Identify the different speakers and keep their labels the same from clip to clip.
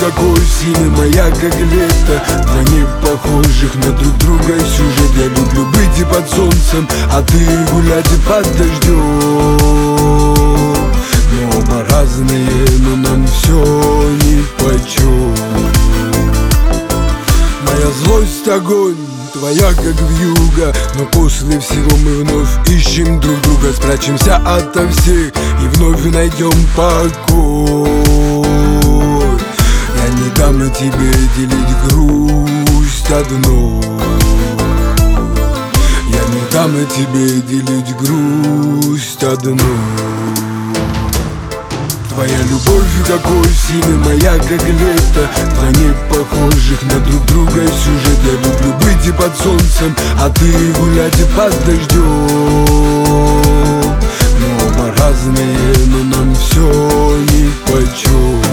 Speaker 1: как осень и моя как лето. Два не похожих на друг друга сюжет. Я люблю быть и под солнцем, а ты гулять и под дождем. Мы оба разные, но нам все нипочем. Моя злость огонь, твоя как вьюга. Но после всего мы вновь ищем друг друга. Спрячемся ото всех и вновь найдем покой. Я не дам тебе делить грусть одной. Я не дам тебе делить грусть одной. Твоя любовь как осень и моя как лето. Два не похожих на друг друга сюжет. Я люблю быть и под солнцем, а ты гулять и под дождем. Мы оба разные, но нам все нипочем.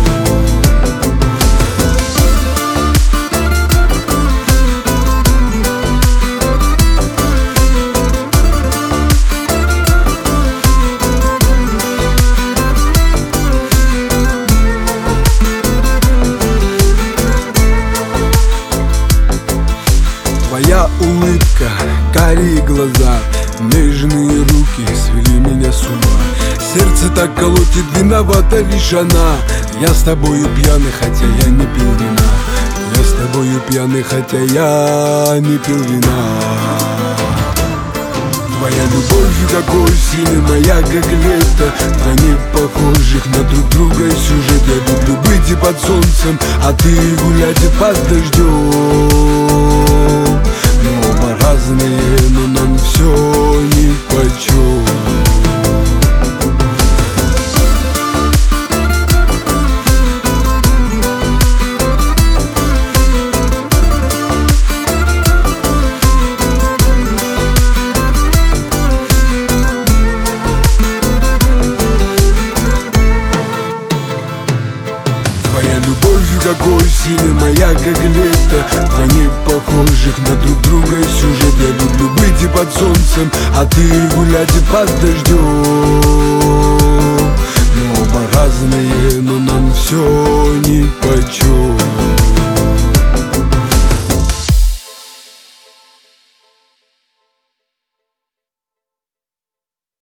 Speaker 1: Твоя улыбка, карие глаза, нежные руки свели меня с ума. Сердце так колотит, виновата лишь она. Я с тобою пьяный, хотя я не пил вина. Я с тобою пьяный, хотя я не пил вина. Твоя любовь как осень и моя как лето. Два не похожих на друг друга сюжет. Я люблю быть и под солнцем, а ты гулять и под дождем. Мы оба разные, но нам все нипочем. Твоя любовь как осень и моя как лето. Два не похожих на друг друга сюжет. Я люблю быть и под солнцем, а ты гулять и под дождем. Мы оба разные, но нам все нипочем.